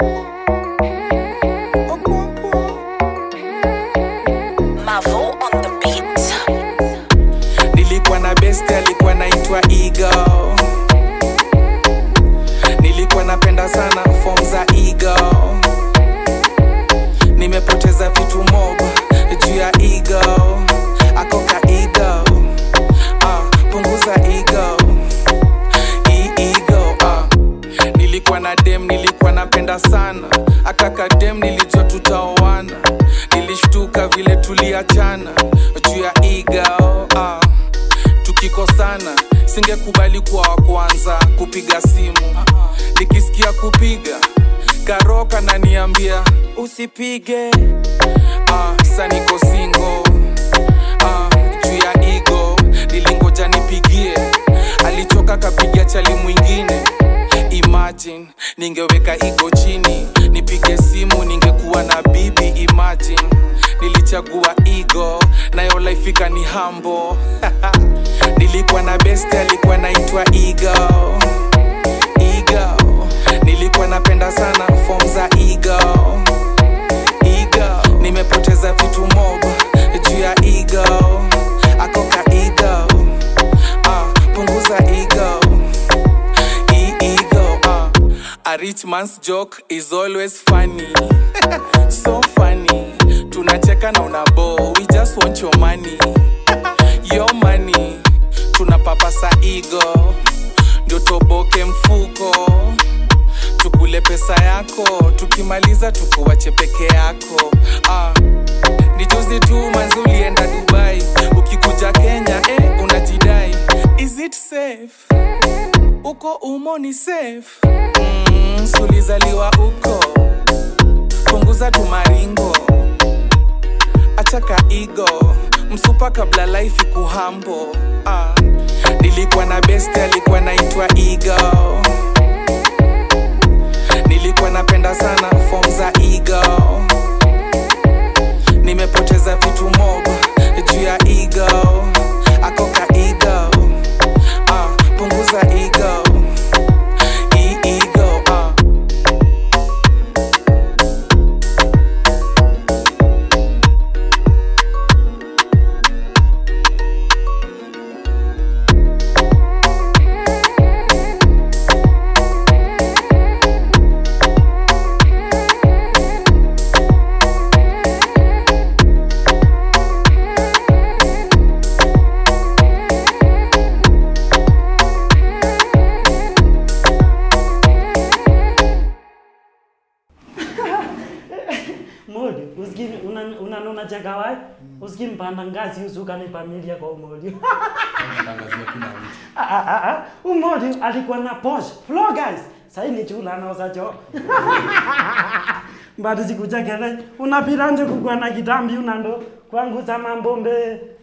Mavo on the beat. Nilikuwa na best alikuwa naitwa Ego. Nilikuwa napenda sana form za Ego. Nimepoteza vitu mob juu ya Ego. Akoka Ego. Punguza Ego. Ego. Nilikuwa na dem nilikuwa napenda sana. Akaka dem nilijua tutaoana. Nilishtuka vile tuliachana juu ya Ego. Tukikosana singekubali kuwa wa kwanza kupiga simu. Nikisikia kupiga Karoka na niambia usipige. Sasa niko single. Juu ya Ego nilingoja nipigie. Alichoka kapigia chali mwingine. Imagine ningeweka Ego chini nipige simu ningekuwa na bibi. Imagine nilichagua Ego nayo life ikani humble. Nilikuwa na best alikuwa naitwa Ego. Ego. Nilikuwa napenda sana form za Ego. Ego. Nimepoteza vitu mob juu ya Ego. Akoka Ego. Punguza Ego. Ego. A rich man's joke is always funny. So funny. Tunacheka na unabo. We just want your money. Your money. Tunapapasa Ego. Ndio toboke mfuko. Tukule pesa yako. Tukimaliza tukuwache peke yako. Ni juzi tu manzi ulienda Dubai. Ukikuja Kenya unajidai. Is it safe? Uko umo ni safe. Sulizaliwa uko. Punguza tumaringo. Achaka Ego. Msupa kabla life ikuhambo. Nilikuwa na best alikuwa naitwa Ego. Nilikuwa napenda sana form za Ego. Nimepoteza vitu mob juu ya Ego. Akoka Ego. Punguza Ego. Ego. Modi, usikini unanona cheka wapi? Usikini mpanda ngazi usuka ni familia kwa Modi. Modi alikuwa na Porsche. Floor guys. Sasa ni chula anauza choo. Mbadi sikuja kele. Unapiranje kukua na kitambi unando. Kwangu za mambombe.